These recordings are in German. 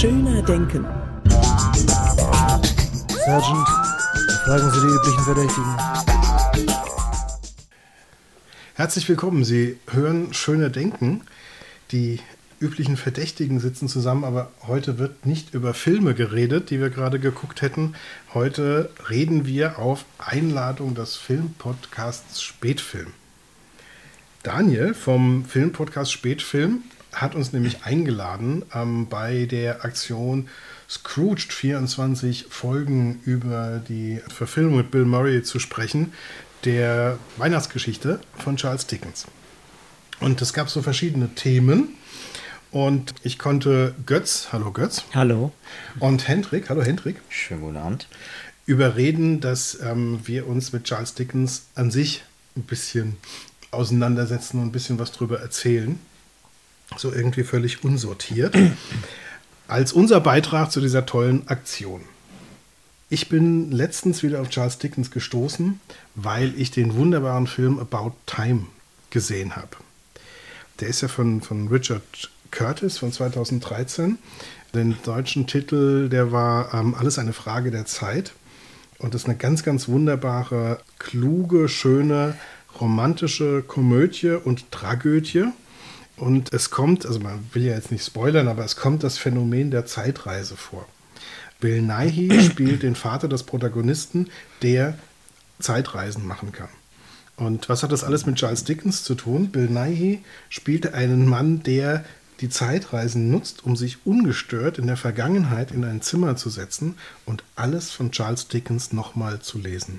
Schöner Denken. Sergeant, fragen Sie die üblichen Verdächtigen. Herzlich willkommen. Sie hören Schöner Denken. Die üblichen Verdächtigen sitzen zusammen, aber heute wird nicht über Filme geredet, die wir gerade geguckt hätten. Heute reden wir auf Einladung des Filmpodcasts Spätfilm. Daniel vom Filmpodcast Spätfilm hat uns nämlich eingeladen, bei der Aktion Scrooged 24 Folgen über die Verfilmung mit Bill Murray zu sprechen, der Weihnachtsgeschichte von Charles Dickens. Und es gab so verschiedene Themen und ich konnte Götz, hallo Götz. Hallo. Und Hendrik, hallo Hendrik. Schönen guten Abend. Überreden, dass wir uns mit Charles Dickens an sich ein bisschen auseinandersetzen und ein bisschen was drüber erzählen. So irgendwie völlig unsortiert. Als unser Beitrag zu dieser tollen Aktion. Ich bin letztens wieder auf Charles Dickens gestoßen, weil ich den wunderbaren Film About Time gesehen habe. Der ist ja von Richard Curtis von 2013. Den deutschen Titel, der war Alles eine Frage der Zeit. Und das ist eine ganz, ganz wunderbare, kluge, schöne, romantische Komödie und Tragödie. Und es kommt, also man will ja jetzt nicht spoilern, aber es kommt das Phänomen der Zeitreise vor. Bill Nighy spielt den Vater des Protagonisten, der Zeitreisen machen kann. Und was hat das alles mit Charles Dickens zu tun? Bill Nighy spielt einen Mann, der die Zeitreisen nutzt, um sich ungestört in der Vergangenheit in ein Zimmer zu setzen und alles von Charles Dickens nochmal zu lesen.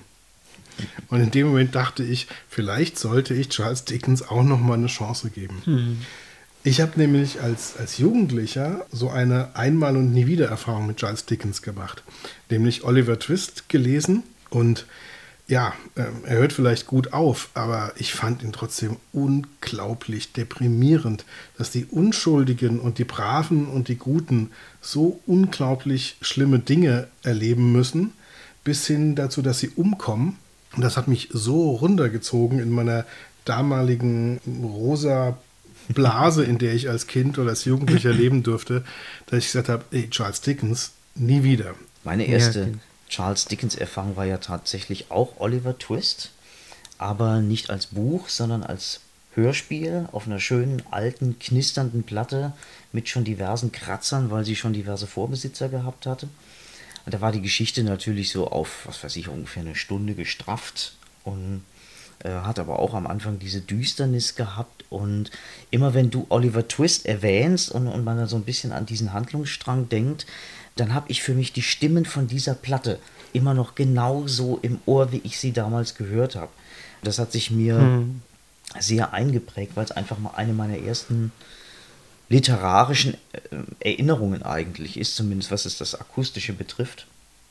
Und in dem Moment dachte ich, vielleicht sollte ich Charles Dickens auch nochmal eine Chance geben. Ich habe nämlich als Jugendlicher so eine Einmal- und Nie-Wieder-Erfahrung mit Charles Dickens gemacht. Nämlich Oliver Twist gelesen und ja, er hört vielleicht gut auf, aber ich fand ihn trotzdem unglaublich deprimierend, dass die Unschuldigen und die Braven und die Guten so unglaublich schlimme Dinge erleben müssen, bis hin dazu, dass sie umkommen. Und das hat mich so runtergezogen in meiner damaligen rosa Blase, in der ich als Kind oder als Jugendlicher leben durfte, dass ich gesagt habe, ey, Charles Dickens, nie wieder. Meine erste Charles Dickens-Erfahrung war ja tatsächlich auch Oliver Twist, aber nicht als Buch, sondern als Hörspiel auf einer schönen, alten, knisternden Platte mit schon diversen Kratzern, weil sie schon diverse Vorbesitzer gehabt hatte. Und da war die Geschichte natürlich so auf, was weiß ich, ungefähr eine Stunde gestrafft und hat aber auch am Anfang diese Düsternis gehabt. Und immer wenn du Oliver Twist erwähnst und man dann so ein bisschen an diesen Handlungsstrang denkt, dann habe ich für mich die Stimmen von dieser Platte immer noch genauso im Ohr, wie ich sie damals gehört habe. Das hat sich mir sehr eingeprägt, weil es einfach mal eine meiner ersten literarischen Erinnerungen eigentlich ist, zumindest was es das Akustische betrifft.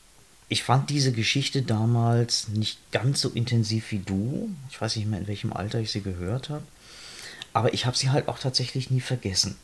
Ich fand diese Geschichte damals nicht ganz so intensiv wie du. Ich weiß nicht mehr, in welchem Alter ich sie gehört habe. Aber ich habe sie halt auch tatsächlich nie vergessen.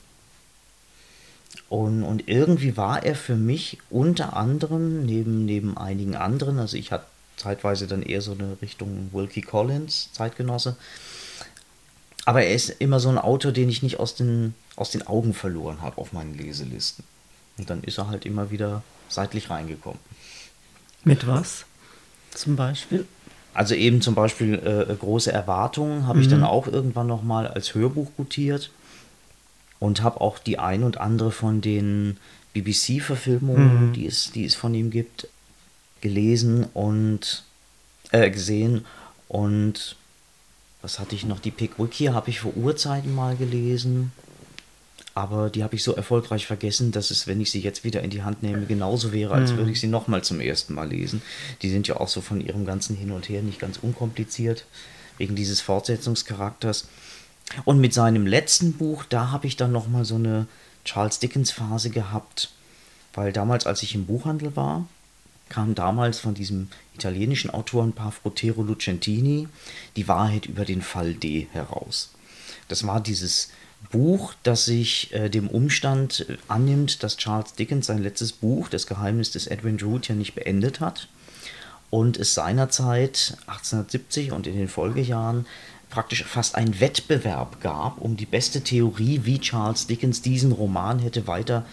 Und irgendwie war er für mich unter anderem, neben einigen anderen, also ich hatte zeitweise dann eher so eine Richtung Wilkie Collins, Zeitgenosse, aber er ist immer so ein Autor, den ich nicht aus den Augen verloren habe auf meinen Leselisten. Und dann ist er halt immer wieder seitlich reingekommen. Mit was zum Beispiel? Also eben zum Beispiel Große Erwartungen habe ich dann auch irgendwann nochmal als Hörbuch gutiert und habe auch die ein und andere von den BBC-Verfilmungen, die es von ihm gibt, gelesen und gesehen. Und was hatte ich noch? Die Pickwickie habe ich vor Urzeiten mal gelesen. Aber die habe ich so erfolgreich vergessen, dass es, wenn ich sie jetzt wieder in die Hand nehme, genauso wäre, als würde ich sie nochmal zum ersten Mal lesen. Die sind ja auch so von ihrem ganzen Hin und Her nicht ganz unkompliziert, wegen dieses Fortsetzungscharakters. Und mit seinem letzten Buch, da habe ich dann nochmal so eine Charles Dickens-Phase gehabt, weil damals, als ich im Buchhandel war, kam damals von diesem italienischen Autorenpaar Frutero Lucentini die Wahrheit über den Fall D heraus. Das war dieses Buch, das sich dem Umstand annimmt, dass Charles Dickens sein letztes Buch, Das Geheimnis des Edwin Drood, ja nicht beendet hat und es seinerzeit 1870 und in den Folgejahren praktisch fast einen Wettbewerb gab um die beste Theorie, wie Charles Dickens diesen Roman hätte weiter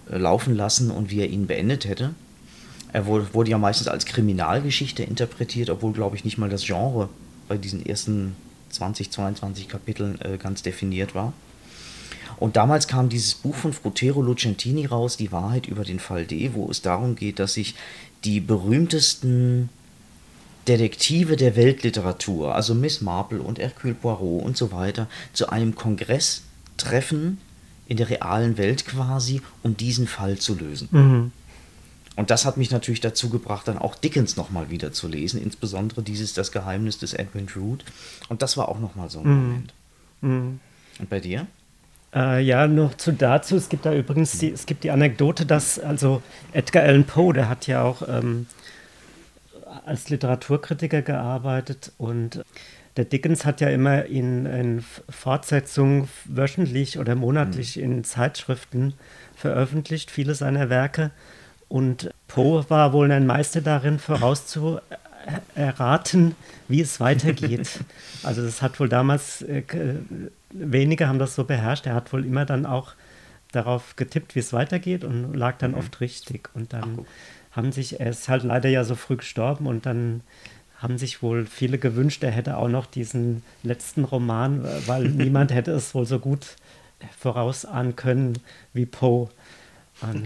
laufen lassen und wie er ihn beendet hätte. Er wurde ja meistens als Kriminalgeschichte interpretiert, obwohl, glaube ich, nicht mal das Genre bei diesen ersten 20, 22 Kapiteln ganz definiert war. Und damals kam dieses Buch von Frutero Lucentini raus, Die Wahrheit über den Fall D., wo es darum geht, dass sich die berühmtesten Detektive der Weltliteratur, also Miss Marple und Hercule Poirot und so weiter, zu einem Kongress treffen, in der realen Welt quasi, um diesen Fall zu lösen. Mhm. Und das hat mich natürlich dazu gebracht, dann auch Dickens nochmal wieder zu lesen, insbesondere Das Geheimnis des Edwin Drood. Und das war auch nochmal so ein Moment. Mhm. Und bei dir? Ja, noch dazu, es gibt da übrigens die Anekdote, dass also Edgar Allan Poe, der hat ja auch als Literaturkritiker gearbeitet und der Dickens hat ja immer in Fortsetzungen wöchentlich oder monatlich in Zeitschriften veröffentlicht, viele seiner Werke. Und Poe war wohl ein Meister darin, vorauszuerraten, wie es weitergeht. Also das hat wohl damals, wenige haben das so beherrscht. Er hat wohl immer dann auch darauf getippt, wie es weitergeht und lag dann oft richtig. Und dann er ist halt leider ja so früh gestorben und dann haben sich wohl viele gewünscht, er hätte auch noch diesen letzten Roman, weil niemand hätte es wohl so gut vorausahnen können wie Poe. Und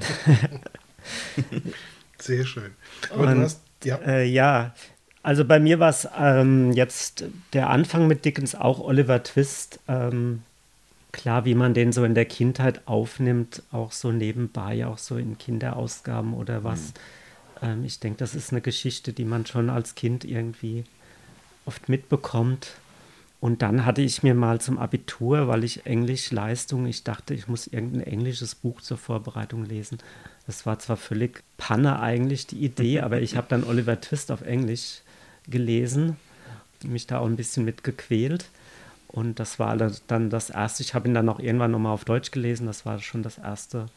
sehr schön. Aber du hast, ja, also bei mir war es jetzt der Anfang mit Dickens auch Oliver Twist. Klar, wie man den so in der Kindheit aufnimmt, auch so nebenbei, auch so in Kinderausgaben oder was. Ich denke, das ist eine Geschichte, die man schon als Kind irgendwie oft mitbekommt. Und dann hatte ich mir mal zum Abitur, weil ich ich dachte, ich muss irgendein englisches Buch zur Vorbereitung lesen. Das war zwar völlig Panne eigentlich, die Idee, aber ich habe dann Oliver Twist auf Englisch gelesen, mich da auch ein bisschen mit gequält. Und das war dann das erste, ich habe ihn dann auch irgendwann nochmal auf Deutsch gelesen, das war schon das erste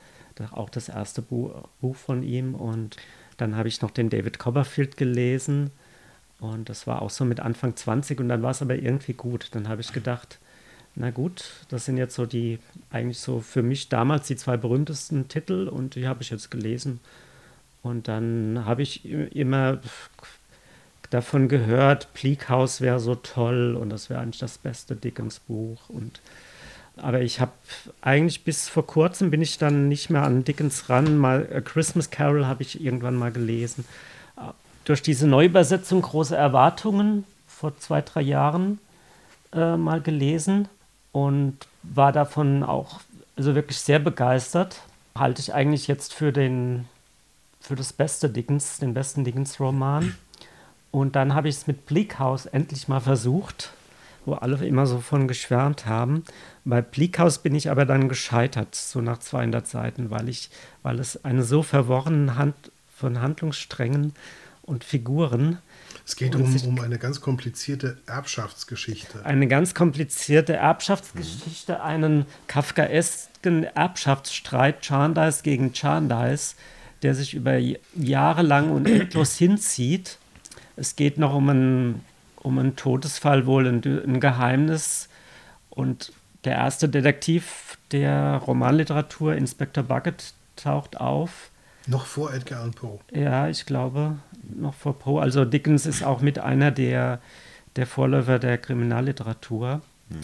Buch von ihm. Und dann habe ich noch den David Copperfield gelesen und das war auch so mit Anfang 20 und dann war es aber irgendwie gut. Dann habe ich gedacht, na gut, das sind jetzt so eigentlich so für mich damals die 2 berühmtesten Titel und die habe ich jetzt gelesen. Und dann habe ich immer davon gehört, Bleak House wäre so toll und das wäre eigentlich das beste Dickens-Buch. Aber ich habe eigentlich bis vor kurzem bin ich dann nicht mehr an Dickens ran. Mal A Christmas Carol habe ich irgendwann mal gelesen. Durch diese Neuübersetzung Große Erwartungen vor 2, 3 Jahren mal gelesen und war davon auch also wirklich sehr begeistert. Halte ich eigentlich jetzt für das beste Dickens, den besten Dickens-Roman. Und dann habe ich es mit Bleak House endlich mal versucht, wo alle immer so von geschwärmt haben. Bei Bleak House bin ich aber dann gescheitert, so nach 200 Seiten, weil es eine so verworrene von Handlungssträngen und Figuren. Es geht um eine ganz komplizierte Erbschaftsgeschichte. Eine ganz komplizierte Erbschaftsgeschichte, einen kafkaesken Erbschaftsstreit Jarndyce gegen Jarndyce, der sich über Jahre lang und endlos hinzieht. Es geht noch um einen Todesfall, wohl ein Geheimnis. Und der erste Detektiv der Romanliteratur, Inspector Bucket, taucht auf. Noch vor Edgar Allan Poe. Ja, ich glaube, noch vor Poe. Also Dickens ist auch mit einer der Vorläufer der Kriminalliteratur.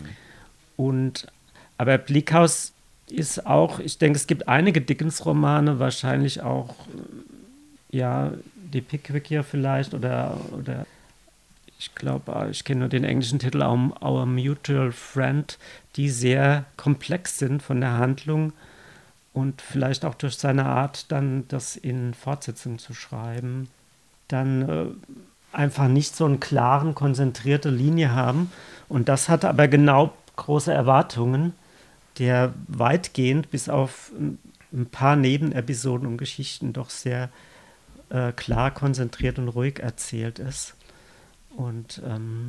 Aber Bleak House ist auch, ich denke, es gibt einige Dickens-Romane, wahrscheinlich auch, ja, die Pickwickier vielleicht oder ich glaube, ich kenne nur den englischen Titel Our Mutual Friend, die sehr komplex sind von der Handlung und vielleicht auch durch seine Art, dann das in Fortsetzung zu schreiben, dann einfach nicht so eine klaren, konzentrierte Linie haben. Und das hatte aber genau Große Erwartungen, der weitgehend bis auf ein paar Nebenepisoden und Geschichten doch sehr klar, konzentriert und ruhig erzählt ist. Und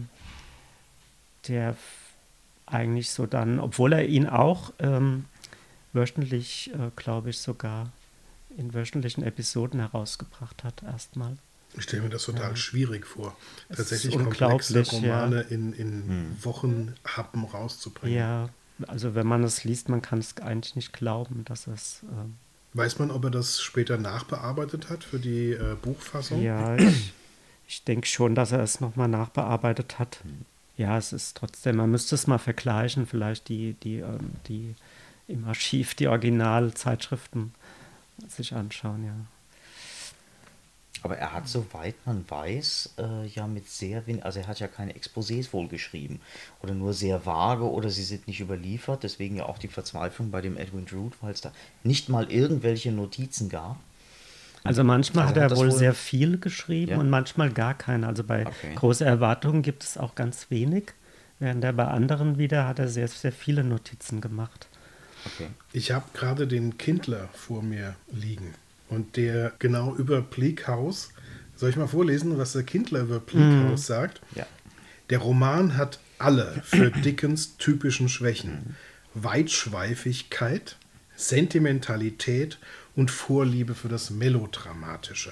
der eigentlich so dann, obwohl er ihn auch wöchentlich, glaube ich, sogar in wöchentlichen Episoden herausgebracht hat, erstmal. Ich stelle mir das total schwierig vor, tatsächlich komplexe Romane in Wochenhappen rauszubringen. Ja, also wenn man es liest, man kann es eigentlich nicht glauben, dass es Weiß man, ob er das später nachbearbeitet hat für die Buchfassung? Ja, ich denke schon, dass er es nochmal nachbearbeitet hat. Ja, es ist trotzdem, man müsste es mal vergleichen, vielleicht die im Archiv, die Originalzeitschriften sich anschauen, ja. Aber er hat, soweit man weiß, ja mit sehr wenig, also er hat ja keine Exposés wohl geschrieben oder nur sehr vage oder sie sind nicht überliefert, deswegen ja auch die Verzweiflung bei dem Edwin Drood, weil es da nicht mal irgendwelche Notizen gab. Also manchmal Also hat er das wohl sehr viel geschrieben Ja. und manchmal gar keine. Also bei Okay. Große Erwartungen gibt es auch ganz wenig, während er bei anderen wieder hat er sehr, sehr viele Notizen gemacht. Okay. Ich habe gerade den Kindler vor mir liegen und der genau über Bleak House, soll ich mal vorlesen, was der Kindler über Bleak House sagt? Ja. Der Roman hat alle für Dickens typischen Schwächen. Weitschweifigkeit, Sentimentalität und Vorliebe für das Melodramatische.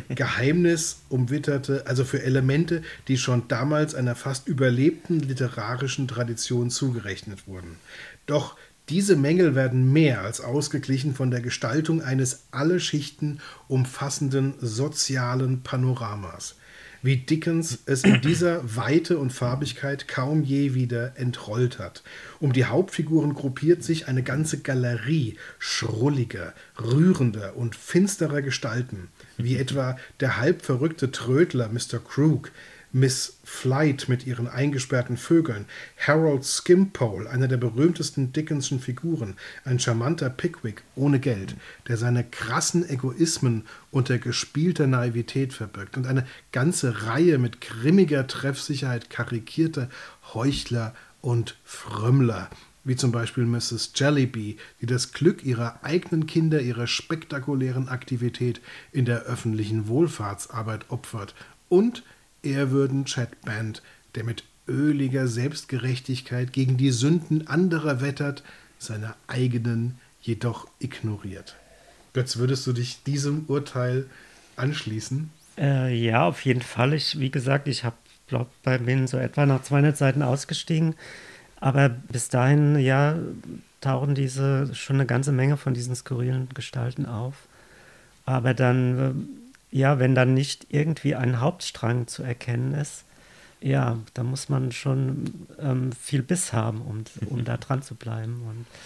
Geheimnisumwitterte, also für Elemente, die schon damals einer fast überlebten literarischen Tradition zugerechnet wurden. Doch diese Mängel werden mehr als ausgeglichen von der Gestaltung eines alle Schichten umfassenden sozialen Panoramas, wie Dickens es in dieser Weite und Farbigkeit kaum je wieder entrollt hat. Um die Hauptfiguren gruppiert sich eine ganze Galerie schrulliger, rührender und finsterer Gestalten, wie etwa der halbverrückte Trödler Mr. Crook, Miss Flight mit ihren eingesperrten Vögeln, Harold Skimpole, einer der berühmtesten Dickenschen Figuren, ein charmanter Pickwick ohne Geld, der seine krassen Egoismen unter gespielter Naivität verbirgt und eine ganze Reihe mit grimmiger Treffsicherheit karikierter Heuchler und Frömmler, wie zum Beispiel Mrs. Jellyby, die das Glück ihrer eigenen Kinder ihrer spektakulären Aktivität in der öffentlichen Wohlfahrtsarbeit opfert, und ehrwürden Chadband, der mit öliger Selbstgerechtigkeit gegen die Sünden anderer wettert, seine eigenen jedoch ignoriert. Götz, würdest du dich diesem Urteil anschließen? Ja, auf jeden Fall. Wie gesagt, ich bin so etwa nach 200 Seiten ausgestiegen. Aber bis dahin, ja, tauchen schon eine ganze Menge von diesen skurrilen Gestalten auf. Aber dann, ja, wenn dann nicht irgendwie ein Hauptstrang zu erkennen ist, ja, da muss man schon viel Biss haben, um da dran zu bleiben.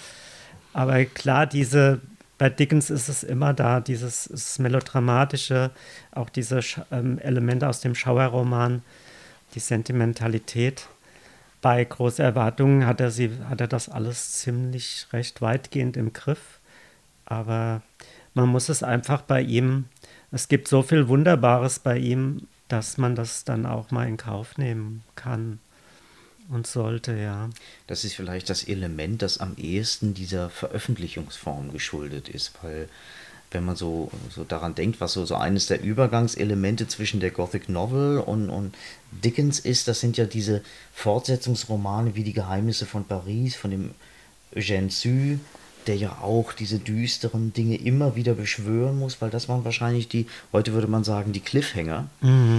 Aber klar, bei Dickens ist es immer da, dieses Melodramatische, auch diese Elemente aus dem Schauerroman, die Sentimentalität. Bei Große Erwartungen hat er das alles ziemlich recht weitgehend im Griff. Aber man muss es einfach bei ihm, es gibt so viel Wunderbares bei ihm, dass man das dann auch mal in Kauf nehmen kann und sollte, ja. Das ist vielleicht das Element, das am ehesten dieser Veröffentlichungsform geschuldet ist, weil wenn man so daran denkt, was so eines der Übergangselemente zwischen der Gothic Novel und Dickens ist, das sind ja diese Fortsetzungsromane wie Die Geheimnisse von Paris, von dem Eugène Sue, der ja auch diese düsteren Dinge immer wieder beschwören muss, weil das waren wahrscheinlich heute würde man sagen, die Cliffhanger.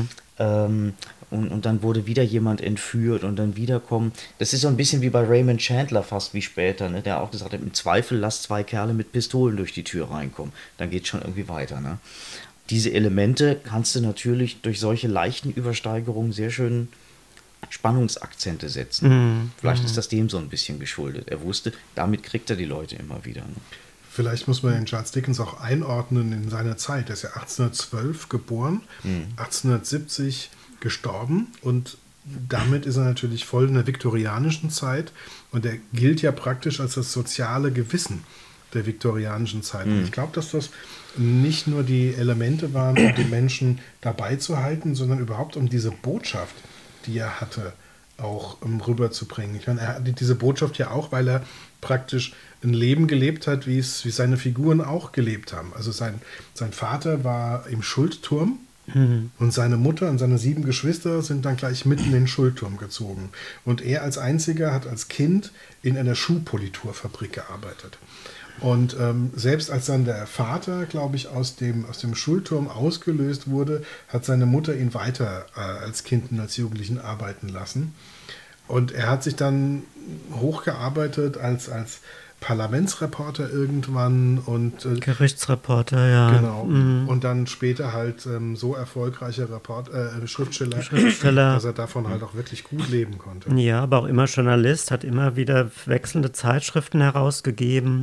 Und dann wurde wieder jemand entführt und dann wiederkommen. Das ist so ein bisschen wie bei Raymond Chandler fast wie später, ne? Der auch gesagt hat, im Zweifel lasst 2 Kerle mit Pistolen durch die Tür reinkommen. Dann geht es schon irgendwie weiter. Ne? Diese Elemente kannst du natürlich durch solche leichten Übersteigerungen sehr schön Spannungsakzente setzen. Vielleicht ist das dem so ein bisschen geschuldet. Er wusste, damit kriegt er die Leute immer wieder. Ne? Vielleicht muss man den Charles Dickens auch einordnen in seiner Zeit. Er ist ja 1812 geboren, 1870 gestorben, und damit ist er natürlich voll in der viktorianischen Zeit, und er gilt ja praktisch als das soziale Gewissen der viktorianischen Zeit. Und ich glaube, dass das nicht nur die Elemente waren, um die Menschen dabei zu halten, sondern überhaupt um diese Botschaft, die er hatte, auch rüberzubringen. Ich meine, er hatte diese Botschaft ja auch, weil er praktisch ein Leben gelebt hat, wie seine Figuren auch gelebt haben. Also sein Vater war im Schuldturm, und seine Mutter und seine 7 Geschwister sind dann gleich mitten in den Schuldturm gezogen. Und er als einziger hat als Kind in einer Schuhpoliturfabrik gearbeitet. Und selbst als dann der Vater, glaube ich, aus dem Schulturm ausgelöst wurde, hat seine Mutter ihn weiter als Kind und als Jugendlichen arbeiten lassen. Und er hat sich dann hochgearbeitet als Parlamentsreporter irgendwann und Gerichtsreporter, ja. genau. Und dann später halt so erfolgreicher Schriftsteller, dass er davon halt auch wirklich gut leben konnte. Ja, aber auch immer Journalist, hat immer wieder wechselnde Zeitschriften herausgegeben.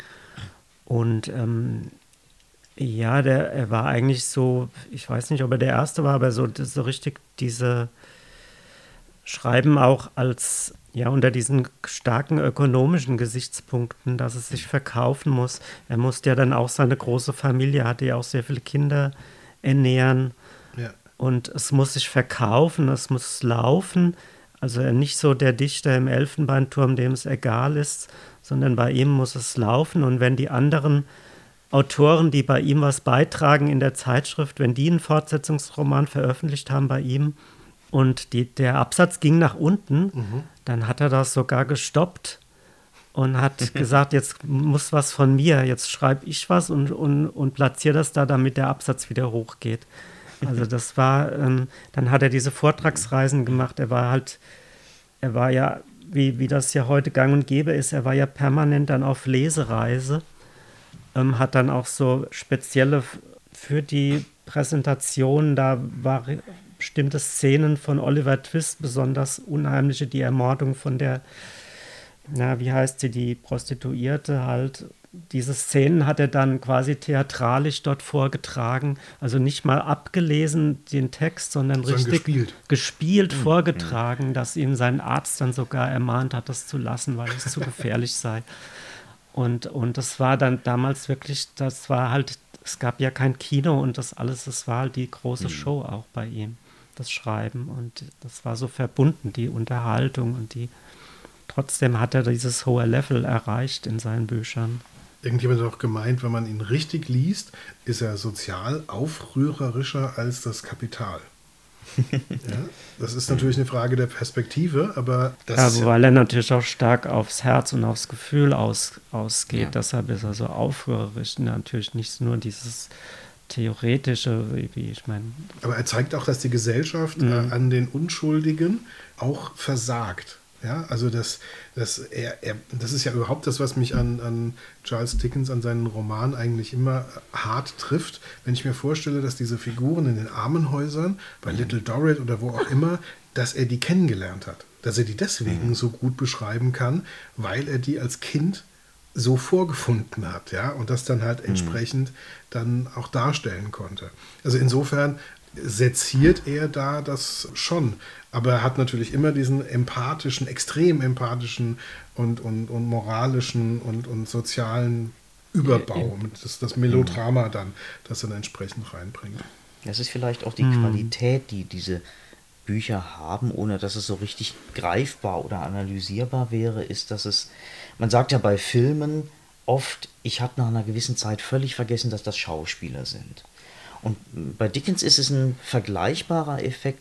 Und ja, er war eigentlich so, ich weiß nicht, ob er der Erste war, aber so richtig diese Schreiben auch als, ja, unter diesen starken ökonomischen Gesichtspunkten, dass es sich verkaufen muss. Er musste ja dann auch seine große Familie, hatte ja auch sehr viele Kinder ernähren. Ja. Und es muss sich verkaufen, es muss laufen. Also nicht so der Dichter im Elfenbeinturm, dem es egal ist, sondern bei ihm muss es laufen. Und wenn die anderen Autoren, die bei ihm was beitragen in der Zeitschrift, wenn die einen Fortsetzungsroman veröffentlicht haben bei ihm und der Absatz ging nach unten, dann hat er das sogar gestoppt und hat gesagt, jetzt muss was von mir, jetzt schreibe ich was und platziere das da, damit der Absatz wieder hochgeht. Also das war, dann hat er diese Vortragsreisen gemacht, er war ja, wie das ja heute gang und gäbe ist, er war ja permanent dann auf Lesereise, hat dann auch so spezielle für die Präsentation, da war bestimmte Szenen von Oliver Twist, besonders unheimliche, die Ermordung von der, wie heißt sie, die Prostituierte halt. Diese Szenen hat er dann quasi theatralisch dort vorgetragen, also nicht mal abgelesen, den Text, sondern richtig gespielt vorgetragen, dass ihm sein Arzt dann sogar ermahnt hat, das zu lassen, weil es zu gefährlich sei. Und das war dann damals wirklich, das war halt, es gab ja kein Kino und das alles, das war halt die große Show auch bei ihm, das Schreiben. Und das war so verbunden, die Unterhaltung und trotzdem hat er dieses hohe Level erreicht in seinen Büchern. Irgendjemand hat auch gemeint, wenn man ihn richtig liest, ist er sozial aufrührerischer als das Kapital. Ja, das ist natürlich eine Frage der Perspektive, aber das weil er natürlich auch stark aufs Herz und aufs Gefühl ausgeht. Ja. Deshalb ist er so aufrührerisch. Natürlich nicht nur dieses Theoretische, wie ich meine. Aber er zeigt auch, dass die Gesellschaft an den Unschuldigen auch versagt. Ja, also das ist ja überhaupt das, was mich an Charles Dickens, an seinen Roman eigentlich immer hart trifft, wenn ich mir vorstelle, dass diese Figuren in den Armenhäusern, bei Little Dorrit oder wo auch immer, dass er die kennengelernt hat. Dass er die deswegen so gut beschreiben kann, weil er die als Kind so vorgefunden hat, ja, und das dann halt entsprechend dann auch darstellen konnte. Also insofern seziert er da das schon, aber er hat natürlich immer diesen empathischen, extrem empathischen und moralischen und sozialen Überbau, das Melodrama dann, das er dann entsprechend reinbringt. Das ist vielleicht auch die Qualität, die diese Bücher haben, ohne dass es so richtig greifbar oder analysierbar wäre, ist, dass es, man sagt ja bei Filmen oft, ich habe nach einer gewissen Zeit völlig vergessen, dass das Schauspieler sind. Und bei Dickens ist es ein vergleichbarer Effekt,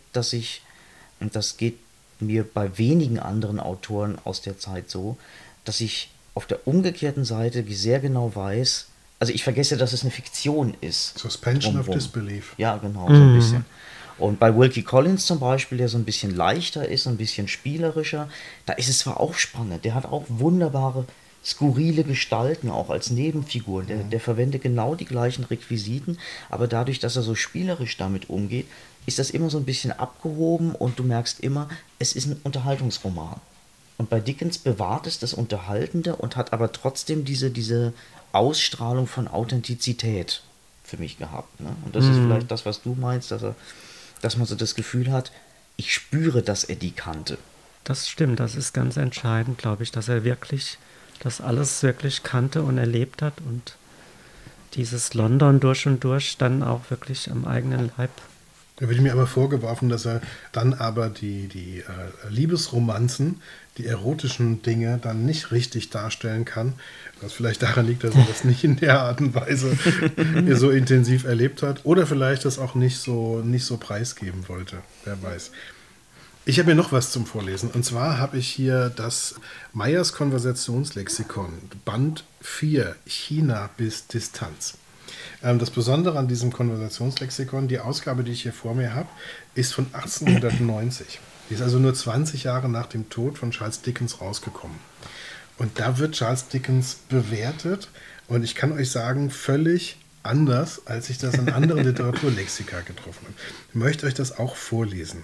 und das geht mir bei wenigen anderen Autoren aus der Zeit so, dass ich auf der umgekehrten Seite sehr genau weiß, also ich vergesse, dass es eine Fiktion ist. Suspension of Disbelief. Ja, genau, so ein bisschen. Und bei Wilkie Collins zum Beispiel, der so ein bisschen leichter ist, ein bisschen spielerischer, da ist es zwar auch spannend, der hat auch wunderbare, skurrile Gestalten, auch als Nebenfigur. Der verwendet genau die gleichen Requisiten, aber dadurch, dass er so spielerisch damit umgeht, ist das immer so ein bisschen abgehoben und du merkst immer, es ist ein Unterhaltungsroman. Und bei Dickens bewahrt es das Unterhaltende und hat aber trotzdem diese Ausstrahlung von Authentizität für mich gehabt. Ne? Und das ist vielleicht das, was du meinst, dass man so das Gefühl hat, ich spüre, dass er die kannte. Das stimmt, das ist ganz entscheidend, glaube ich, dass er wirklich das alles wirklich kannte und erlebt hat und dieses London durch und durch dann auch wirklich am eigenen Leib. Da wird mir aber vorgeworfen, dass er dann aber die Liebesromanzen, die erotischen Dinge dann nicht richtig darstellen kann, was vielleicht daran liegt, dass er das nicht in der Art und Weise so intensiv erlebt hat oder vielleicht das auch nicht so preisgeben wollte, wer weiß. Ich habe mir noch was zum Vorlesen. Und zwar habe ich hier das Meyers Konversationslexikon, Band 4, China bis Distanz. Das Besondere an diesem Konversationslexikon, die Ausgabe, die ich hier vor mir habe, ist von 1890. Die ist also nur 20 Jahre nach dem Tod von Charles Dickens rausgekommen. Und da wird Charles Dickens bewertet. Und ich kann euch sagen, völlig anders, als ich das in anderen Literaturlexika getroffen habe. Ich möchte euch das auch vorlesen.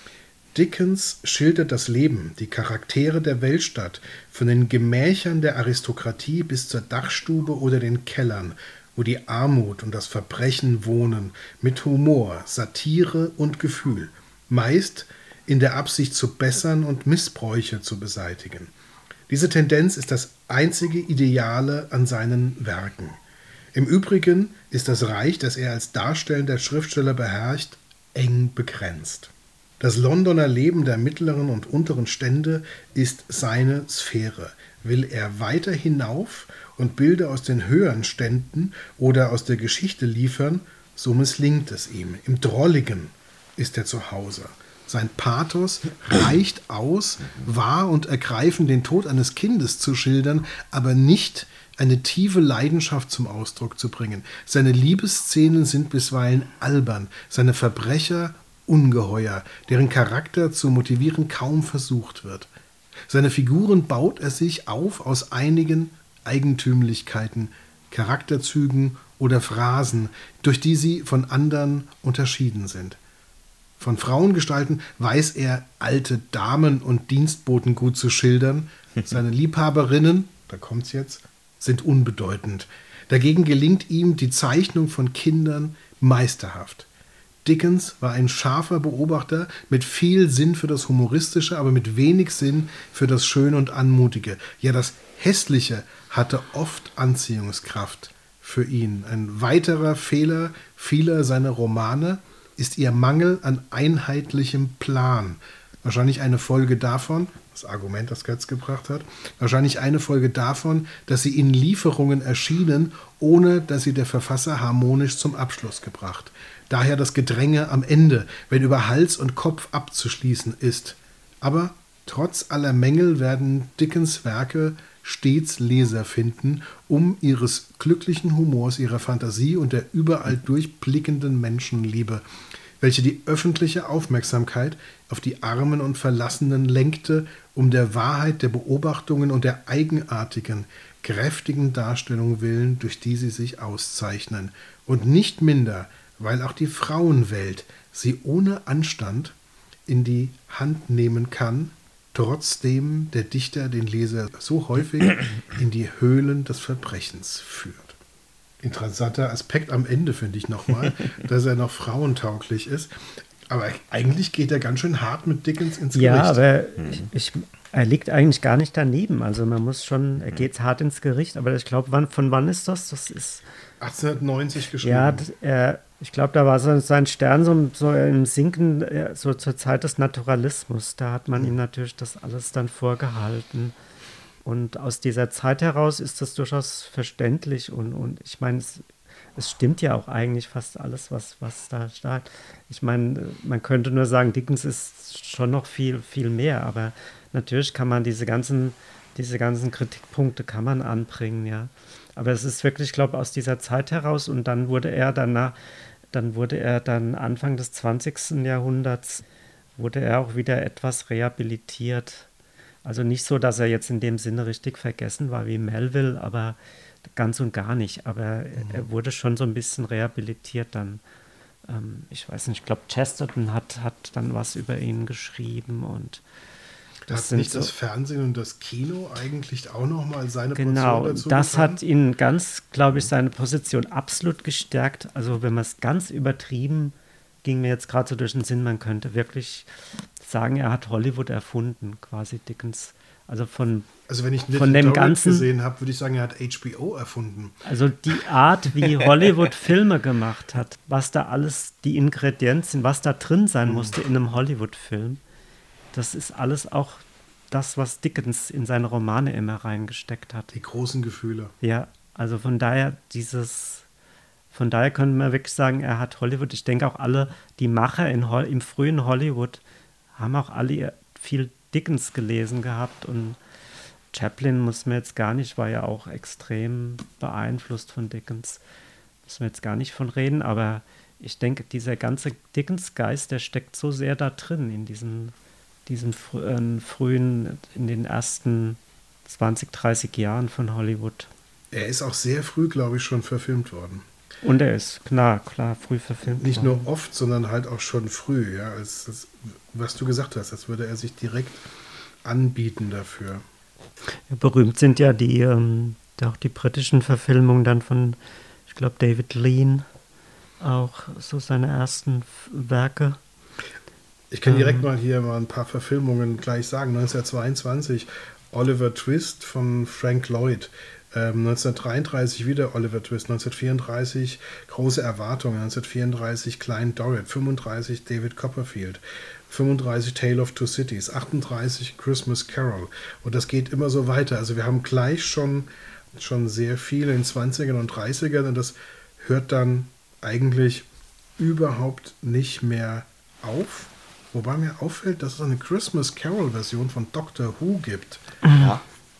Dickens schildert das Leben, die Charaktere der Weltstadt, von den Gemächern der Aristokratie bis zur Dachstube oder den Kellern, wo die Armut und das Verbrechen wohnen, mit Humor, Satire und Gefühl, meist in der Absicht zu bessern und Missbräuche zu beseitigen. Diese Tendenz ist das einzige Ideale an seinen Werken. Im Übrigen ist das Reich, das er als darstellender Schriftsteller beherrscht, eng begrenzt. Das Londoner Leben der mittleren und unteren Stände ist seine Sphäre. Will er weiter hinauf und Bilder aus den höheren Ständen oder aus der Geschichte liefern, so misslingt es ihm. Im Drolligen ist er zu Hause. Sein Pathos reicht aus, wahr und ergreifend den Tod eines Kindes zu schildern, aber nicht eine tiefe Leidenschaft zum Ausdruck zu bringen. Seine Liebesszenen sind bisweilen albern, seine Verbrecher ungeheuer, deren Charakter zu motivieren kaum versucht wird. Seine Figuren baut er sich auf aus einigen Eigentümlichkeiten, Charakterzügen oder Phrasen, durch die sie von anderen unterschieden sind. Von Frauengestalten weiß er, alte Damen und Dienstboten gut zu schildern. Seine Liebhaberinnen, da kommt's jetzt, sind unbedeutend. Dagegen gelingt ihm die Zeichnung von Kindern meisterhaft. Dickens war ein scharfer Beobachter mit viel Sinn für das Humoristische, aber mit wenig Sinn für das Schöne und Anmutige. Ja, das Hässliche hatte oft Anziehungskraft für ihn. Ein weiterer Fehler vieler seiner Romane ist ihr Mangel an einheitlichem Plan. Wahrscheinlich eine Folge davon, das Argument, das Götz gebracht hat, wahrscheinlich eine Folge davon, dass sie in Lieferungen erschienen, ohne dass sie der Verfasser harmonisch zum Abschluss gebracht. Daher das Gedränge am Ende, wenn über Hals und Kopf abzuschließen ist. Aber trotz aller Mängel werden Dickens Werke stets Leser finden, ihres glücklichen Humors, ihrer Fantasie und der überall durchblickenden Menschenliebe, welche die öffentliche Aufmerksamkeit auf die Armen und Verlassenen lenkte, der Wahrheit der Beobachtungen und der eigenartigen, kräftigen Darstellung willen, durch die sie sich auszeichnen. Und nicht minder, weil auch die Frauenwelt sie ohne Anstand in die Hand nehmen kann, trotzdem der Dichter den Leser so häufig in die Höhlen des Verbrechens führt. Interessanter Aspekt am Ende, finde ich nochmal, dass er noch frauentauglich ist. Aber eigentlich geht er ganz schön hart mit Dickens ins Gericht. Ja, aber er liegt eigentlich gar nicht daneben. Also man muss schon, er geht hart ins Gericht. Aber ich glaube, von wann ist das? Das ist 1890 geschrieben. Ja, ich glaube, da war sein Stern so im Sinken, so zur Zeit des Naturalismus. Da hat man ihm natürlich das alles dann vorgehalten. Und aus dieser Zeit heraus ist das durchaus verständlich. Und ich meine, es stimmt ja auch eigentlich fast alles, was da steht. Ich meine, man könnte nur sagen, Dickens ist schon noch viel, viel mehr. Aber natürlich kann man diese ganzen Kritikpunkte kann man anbringen, ja. Aber es ist wirklich, glaube ich, aus dieser Zeit heraus. Und dann wurde er dann Anfang des 20. Jahrhunderts, wurde er auch wieder etwas rehabilitiert. Also nicht so, dass er jetzt in dem Sinne richtig vergessen war wie Melville, aber ganz und gar nicht. Aber er wurde schon so ein bisschen rehabilitiert dann. Ich weiß nicht, ich glaube, Chesterton hat dann was über ihn geschrieben und das hat nicht so, das Fernsehen und das Kino eigentlich auch nochmal seine Position dazu getan? Das hat ihn glaube ich, seine Position absolut gestärkt. Also wenn man es ganz übertrieben, ging mir jetzt gerade so durch den Sinn, man könnte wirklich sagen, er hat Hollywood erfunden, quasi Dickens. Also wenn ich von dem Ganzen gesehen habe, würde ich sagen, er hat HBO erfunden. Also die Art, wie Hollywood Filme gemacht hat, was da alles die Ingredienzen, was da drin sein musste in einem Hollywood-Film, das ist alles auch das, was Dickens in seine Romane immer reingesteckt hat. Die großen Gefühle. Ja, also von daher können wir wirklich sagen, er hat Hollywood. Ich denke auch alle, die Macher im frühen Hollywood haben auch alle viel Dickens gelesen gehabt und Chaplin muss man jetzt gar nicht, war ja auch extrem beeinflusst von Dickens. Müssen wir jetzt gar nicht von reden, aber ich denke, dieser ganze Dickens-Geist, der steckt so sehr da drin in diesen frühen, in den ersten 20, 30 Jahren von Hollywood. Er ist auch sehr früh, glaube ich, schon verfilmt worden. Und er ist klar früh verfilmt Nicht worden. nur oft, sondern halt auch schon früh, ja, was du gesagt hast, als würde er sich direkt anbieten dafür. Ja, berühmt sind ja auch die britischen Verfilmungen dann von, ich glaube, David Lean, auch so seine ersten Werke. Ich kann direkt mal ein paar Verfilmungen gleich sagen. 1922 Oliver Twist von Frank Lloyd. 1933 wieder Oliver Twist. 1934 Große Erwartungen. 1934 Klein Dorrit. 35 David Copperfield. 35 Tale of Two Cities. 38 Christmas Carol. Und das geht immer so weiter. Also wir haben gleich schon sehr viel in den 20ern und 30ern und das hört dann eigentlich überhaupt nicht mehr auf. Wobei mir auffällt, dass es eine Christmas Carol-Version von Doctor Who gibt. Ja.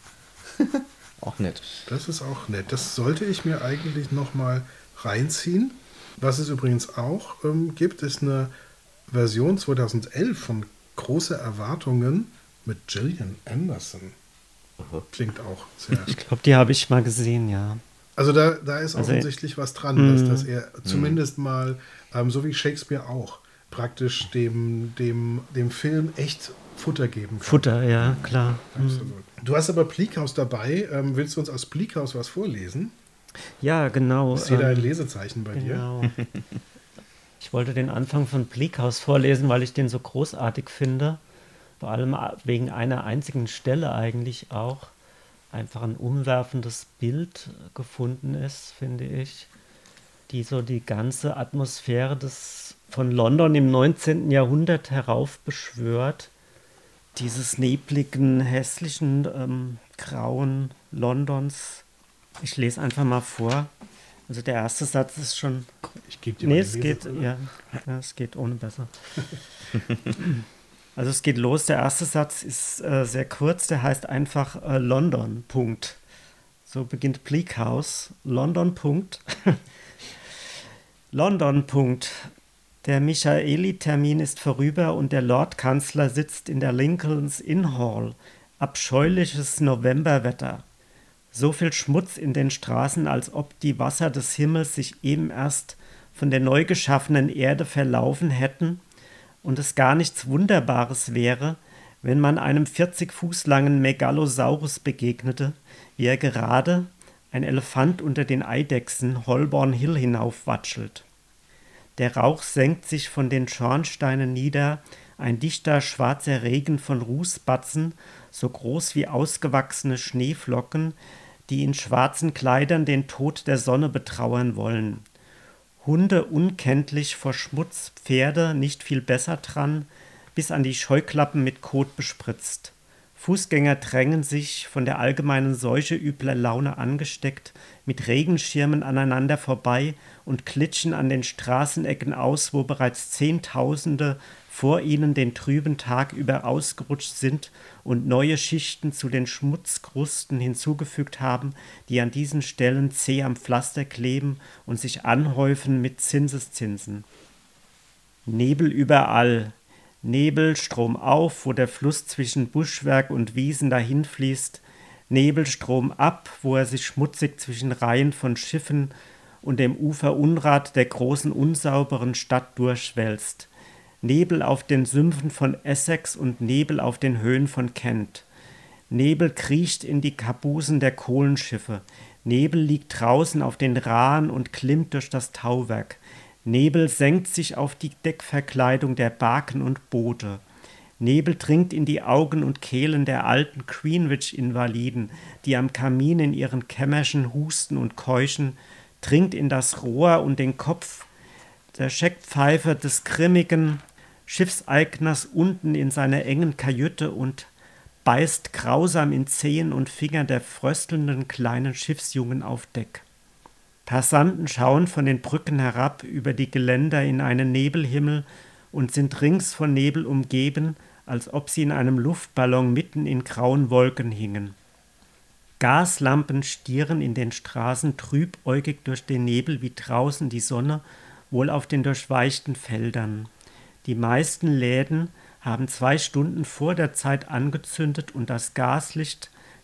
Auch nett. Das ist auch nett. Das sollte ich mir eigentlich nochmal reinziehen. Was es übrigens auch gibt, ist eine Version 2011 von Große Erwartungen mit Gillian Anderson. Klingt auch sehr... Ich glaube, die habe ich mal gesehen, ja. Also da ist offensichtlich was dran, dass er zumindest mal, so wie Shakespeare auch, praktisch dem Film echt Futter geben kann. Futter, ja, klar. Absolut. Du hast aber Bleak House dabei. Willst du uns aus Bleak House was vorlesen? Ja, genau. Ich sehe da ein Lesezeichen bei dir. Genau. Ich wollte den Anfang von Bleak House vorlesen, weil ich den so großartig finde. Vor allem wegen einer einzigen Stelle eigentlich auch. Einfach ein umwerfendes Bild gefunden ist, finde ich, die so die ganze Atmosphäre von London im 19. Jahrhundert heraufbeschwört. Dieses nebligen, hässlichen, grauen Londons. Ich lese einfach mal vor. Also der erste Satz ist schon... Ich gebe dir mal es geht, es geht ohne besser. Also es geht los, der erste Satz ist sehr kurz, der heißt einfach London, Punkt. So beginnt Bleak House. London, Punkt. London, Punkt. Der Michaeli-Termin ist vorüber und der Lordkanzler sitzt in der Lincoln's Inn Hall. Abscheuliches Novemberwetter. So viel Schmutz in den Straßen, als ob die Wasser des Himmels sich eben erst von der neu geschaffenen Erde verlaufen hätten und es gar nichts Wunderbares wäre, wenn man einem 40 Fuß langen Megalosaurus begegnete, wie er gerade, ein Elefant unter den Eidechsen, Holborn Hill hinaufwatschelt. Der Rauch senkt sich von den Schornsteinen nieder, ein dichter schwarzer Regen von Rußbatzen, so groß wie ausgewachsene Schneeflocken, die in schwarzen Kleidern den Tod der Sonne betrauern wollen. Hunde unkenntlich vor Schmutz, Pferde nicht viel besser dran, bis an die Scheuklappen mit Kot bespritzt. Fußgänger drängen sich, von der allgemeinen Seuche übler Laune angesteckt, mit Regenschirmen aneinander vorbei und klitschen an den Straßenecken aus, wo bereits Zehntausende vor ihnen den trüben Tag über ausgerutscht sind und neue Schichten zu den Schmutzkrusten hinzugefügt haben, die an diesen Stellen zäh am Pflaster kleben und sich anhäufen mit Zinseszinsen. Nebel überall, Nebel stromauf, wo der Fluss zwischen Buschwerk und Wiesen dahinfließt, Nebel stromab, wo er sich schmutzig zwischen Reihen von Schiffen und dem Uferunrat der großen unsauberen Stadt durchwälzt. Nebel auf den Sümpfen von Essex und Nebel auf den Höhen von Kent. Nebel kriecht in die Kabusen der Kohlenschiffe. Nebel liegt draußen auf den Rahen und klimmt durch das Tauwerk. Nebel senkt sich auf die Deckverkleidung der Barken und Boote. Nebel dringt in die Augen und Kehlen der alten Greenwich-Invaliden, die am Kamin in ihren Kämmerchen husten und keuchen, dringt in das Rohr und den Kopf der Scheckpfeife des grimmigen Schiffseigners unten in seiner engen Kajüte und beißt grausam in Zehen und Fingern der fröstelnden kleinen Schiffsjungen auf Deck. Passanten schauen von den Brücken herab über die Geländer in einen Nebelhimmel und sind rings von Nebel umgeben, als ob sie in einem Luftballon mitten in grauen Wolken hingen. Gaslampen stieren in den Straßen trübäugig durch den Nebel wie draußen die Sonne, wohl auf den durchweichten Feldern. Die meisten Läden haben 2 Stunden vor der Zeit angezündet und das Gaslicht,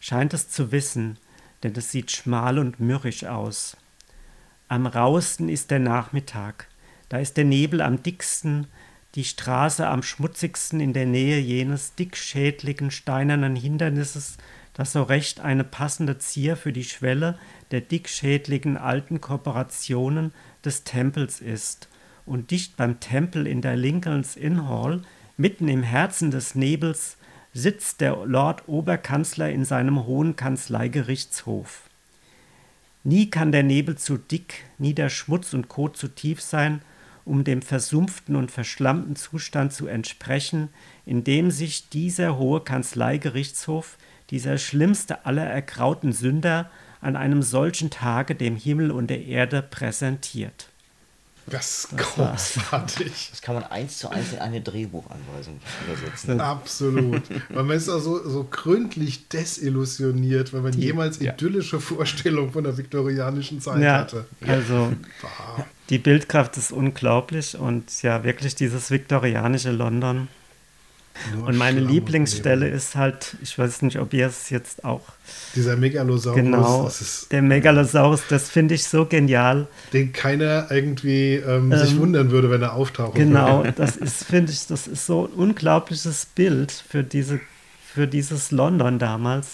scheint es zu wissen, denn es sieht schmal und mürrisch aus. Am rauesten ist der Nachmittag, da ist der Nebel am dicksten, die Straße am schmutzigsten in der Nähe jenes dickschädligen steinernen Hindernisses, das so recht eine passende Zier für die Schwelle der dickschädligen alten Korporationen des Tempels ist. Und dicht beim Tempel in der Lincoln's Inn Hall, mitten im Herzen des Nebels, sitzt der Lord Oberkanzler in seinem hohen Kanzleigerichtshof. Nie kann der Nebel zu dick, nie der Schmutz und Kot zu tief sein, um dem versumpften und verschlammten Zustand zu entsprechen, in dem sich dieser hohe Kanzleigerichtshof, dieser schlimmste aller ergrauten Sünder, an einem solchen Tage dem Himmel und der Erde präsentiert. Das ist großartig. Das kann man 1:1 in eine Drehbuchanweisung übersetzen. Absolut. Weil man ist auch so gründlich desillusioniert, weil man jemals idyllische Vorstellungen von der viktorianischen Zeit hatte. Also die Bildkraft ist unglaublich und ja, wirklich dieses viktorianische London. Und meine Lieblingsstelle ist halt, ich weiß nicht, ob ihr es jetzt auch... Dieser Megalosaurus. Genau, der Megalosaurus, das finde ich so genial. Den keiner irgendwie sich wundern würde, wenn er auftauchen genau, würde. das ist, finde ich, das ist so ein unglaubliches Bild für dieses London damals.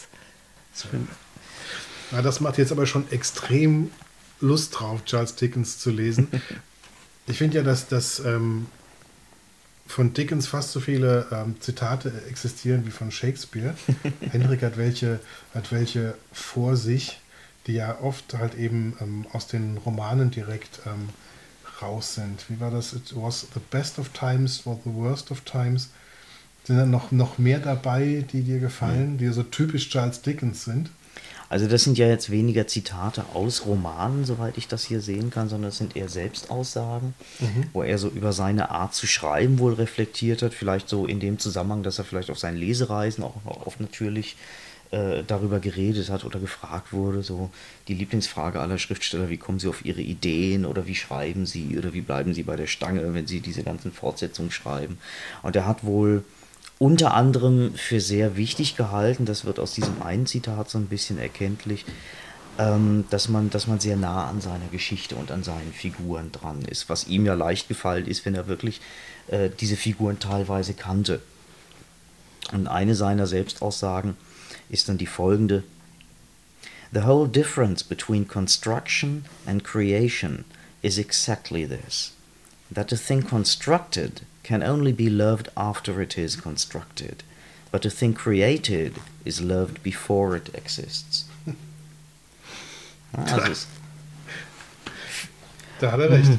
Das macht jetzt aber schon extrem Lust drauf, Charles Dickens zu lesen. Ich finde ja, dass das... von Dickens fast so viele Zitate existieren wie von Shakespeare. Henrik hat welche vor sich, die ja oft halt eben aus den Romanen direkt raus sind. Wie war das? It was the best of times, was the worst of times. Sind dann noch mehr dabei, die dir gefallen, die so typisch Charles Dickens sind? Also das sind ja jetzt weniger Zitate aus Romanen, soweit ich das hier sehen kann, sondern es sind eher Selbstaussagen, wo er so über seine Art zu schreiben wohl reflektiert hat, vielleicht so in dem Zusammenhang, dass er vielleicht auf seinen Lesereisen auch oft natürlich darüber geredet hat oder gefragt wurde, so die Lieblingsfrage aller Schriftsteller, wie kommen sie auf ihre Ideen oder wie schreiben sie oder wie bleiben sie bei der Stange, wenn sie diese ganzen Fortsetzungen schreiben. Und er hat wohl unter anderem für sehr wichtig gehalten, das wird aus diesem einen Zitat so ein bisschen erkenntlich, dass man sehr nah an seiner Geschichte und an seinen Figuren dran ist, was ihm ja leicht gefallen ist, wenn er wirklich diese Figuren teilweise kannte. Und eine seiner Selbstaussagen ist dann die folgende: The whole difference between construction and creation is exactly this, that a thing constructed can only be loved after it is constructed, but a thing created is loved before it exists. Also da hat er recht.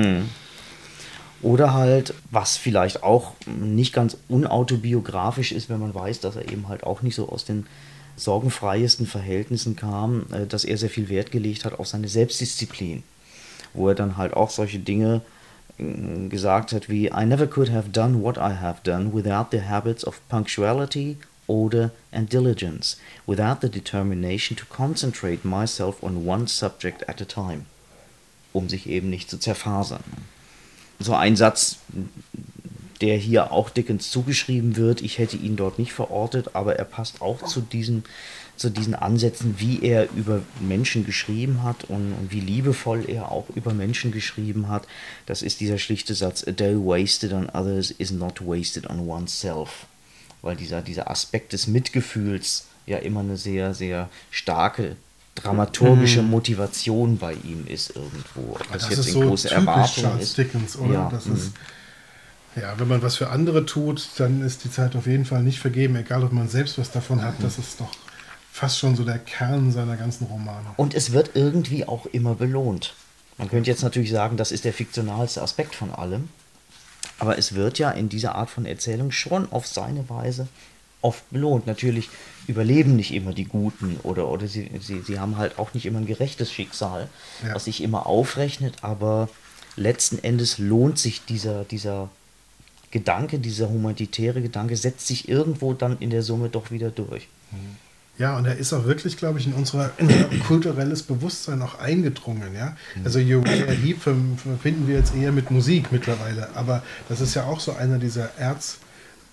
Oder halt, was vielleicht auch nicht ganz unautobiografisch ist, wenn man weiß, dass er eben halt auch nicht so aus den sorgenfreiesten Verhältnissen kam, dass er sehr viel Wert gelegt hat auf seine Selbstdisziplin, wo er dann halt auch solche Dinge gesagt hat wie I never could have done what I have done without the habits of punctuality, order and diligence, without the determination to concentrate myself on one subject at a time, um sich eben nicht zu zerfasern. So ein Satz, der hier auch Dickens zugeschrieben wird, ich hätte ihn dort nicht verortet, aber er passt auch zu diesen Ansätzen, wie er über Menschen geschrieben hat und wie liebevoll er auch über Menschen geschrieben hat. Das ist dieser schlichte Satz, a day wasted on others is not wasted on oneself. Weil dieser Aspekt des Mitgefühls ja immer eine sehr, sehr starke dramaturgische Motivation bei ihm ist irgendwo. Ob das jetzt ist in so große typisch Erwartung Charles ist. Dickens, oder? Ja, Das ist, wenn man was für andere tut, dann ist die Zeit auf jeden Fall nicht vergeben, egal ob man selbst was davon hat. Das ist doch fast schon so der Kern seiner ganzen Romane. Und es wird irgendwie auch immer belohnt. Man könnte jetzt natürlich sagen, das ist der fiktionalste Aspekt von allem. Aber es wird ja in dieser Art von Erzählung schon auf seine Weise oft belohnt. Natürlich überleben nicht immer die Guten oder sie haben halt auch nicht immer ein gerechtes Schicksal, was sich immer aufrechnet, aber letzten Endes lohnt sich dieser Gedanke, dieser humanitäre Gedanke, setzt sich irgendwo dann in der Summe doch wieder durch. Ja, und er ist auch wirklich, glaube ich, in unser kulturelles Bewusstsein auch eingedrungen. Ja? Also Uriah Heep verbinden wir jetzt eher mit Musik mittlerweile, aber das ist ja auch so einer dieser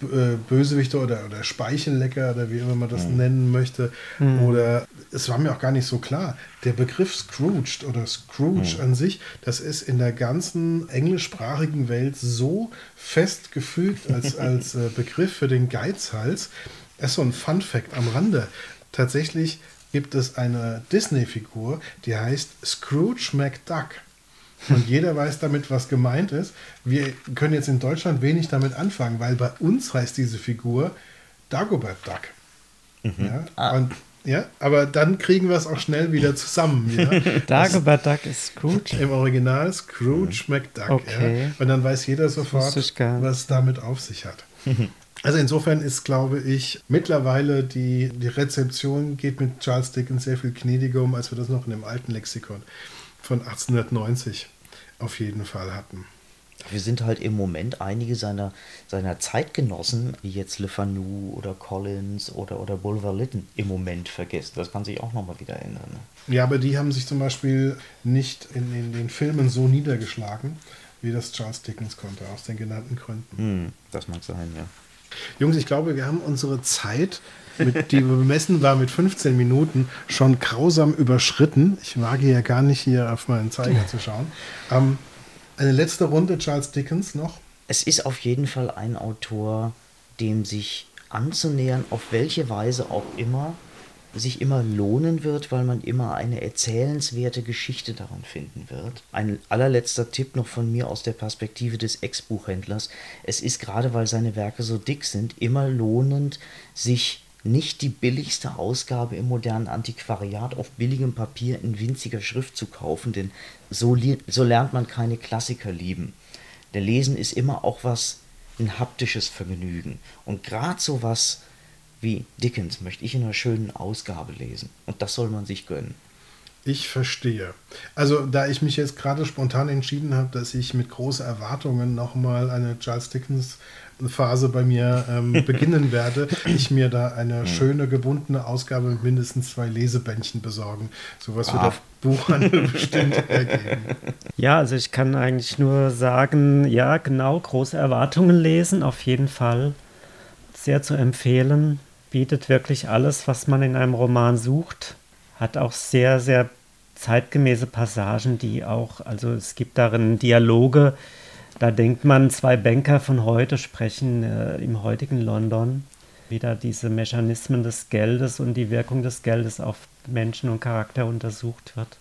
Bösewichter oder Speichellecker oder wie immer man das nennen möchte. Oder es war mir auch gar nicht so klar. Der Begriff Scrooged oder Scrooge an sich, das ist in der ganzen englischsprachigen Welt so festgefügt als Begriff für den Geizhals. Das ist so ein Fun-Fact am Rande. Tatsächlich gibt es eine Disney-Figur, die heißt Scrooge McDuck. Und jeder weiß damit, was gemeint ist. Wir können jetzt in Deutschland wenig damit anfangen, weil bei uns heißt diese Figur Dagobert Duck. Aber dann kriegen wir es auch schnell wieder zusammen. Ja? Dagobert Duck ist Scrooge? Im Original Scrooge McDuck. Okay. Ja? Und dann weiß jeder sofort, was damit auf sich hat. Also insofern ist, glaube ich, mittlerweile die Rezeption geht mit Charles Dickens sehr viel gnädiger um, als wir das noch in dem alten Lexikon von 1890 auf jeden Fall hatten. Wir sind halt im Moment einige seiner Zeitgenossen, wie jetzt Le Fanu oder Collins oder Bulwer-Lytton, im Moment vergessen. Das kann sich auch nochmal wieder ändern. Ne? Ja, aber die haben sich zum Beispiel nicht in den Filmen so niedergeschlagen, wie das Charles Dickens konnte, aus den genannten Gründen. Das mag sein, ja. Jungs, ich glaube, wir haben unsere Zeit, die bemessen war mit 15 Minuten, schon grausam überschritten. Ich wage ja gar nicht hier auf meinen Zeiger zu schauen. Eine letzte Runde Charles Dickens noch. Es ist auf jeden Fall ein Autor, dem sich anzunähern, auf welche Weise auch immer, sich immer lohnen wird, weil man immer eine erzählenswerte Geschichte daran finden wird. Ein allerletzter Tipp noch von mir aus der Perspektive des Ex-Buchhändlers. Es ist gerade, weil seine Werke so dick sind, immer lohnend, sich nicht die billigste Ausgabe im modernen Antiquariat auf billigem Papier in winziger Schrift zu kaufen, denn so lernt man keine Klassiker lieben. Der Lesen ist immer auch ein haptisches Vergnügen. Und gerade so was wie Dickens möchte ich in einer schönen Ausgabe lesen. Und das soll man sich gönnen. Ich verstehe. Also da ich mich jetzt gerade spontan entschieden habe, dass ich mit großen Erwartungen nochmal eine Charles Dickens Phase bei mir beginnen werde, ich mir da eine schöne gebundene Ausgabe mit mindestens 2 Lesebändchen besorgen. Sowas wird auf Buchhandel bestimmt ergeben. Ja, also ich kann eigentlich nur sagen, ja genau, große Erwartungen lesen, auf jeden Fall. Sehr zu empfehlen. Bietet wirklich alles, was man in einem Roman sucht. Hat auch sehr, sehr zeitgemäße Passagen, die auch, also es gibt darin Dialoge, da denkt man, 2 Banker von heute sprechen im heutigen London, wie da diese Mechanismen des Geldes und die Wirkung des Geldes auf Menschen und Charakter untersucht wird.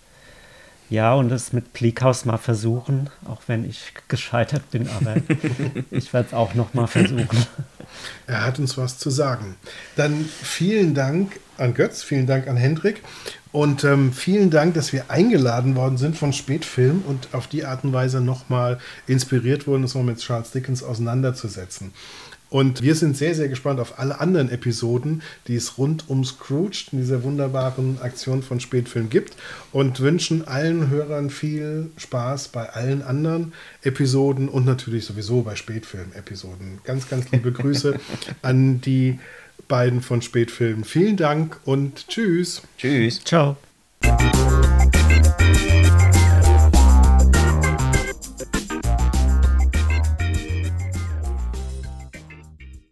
Ja, und es mit Bleakhouse mal versuchen, auch wenn ich gescheitert bin, aber ich werde es auch noch mal versuchen. Er hat uns was zu sagen. Dann vielen Dank an Götz, vielen Dank an Hendrik und vielen Dank, dass wir eingeladen worden sind von Spätfilm und auf die Art und Weise nochmal inspiriert wurden, uns noch mit Charles Dickens auseinanderzusetzen. Und wir sind sehr, sehr gespannt auf alle anderen Episoden, die es rund um Scrooge in dieser wunderbaren Aktion von Spätfilm gibt und wünschen allen Hörern viel Spaß bei allen anderen Episoden und natürlich sowieso bei Spätfilm-Episoden. Ganz, ganz liebe Grüße an die beiden von Spätfilm. Vielen Dank und tschüss. Tschüss. Ciao.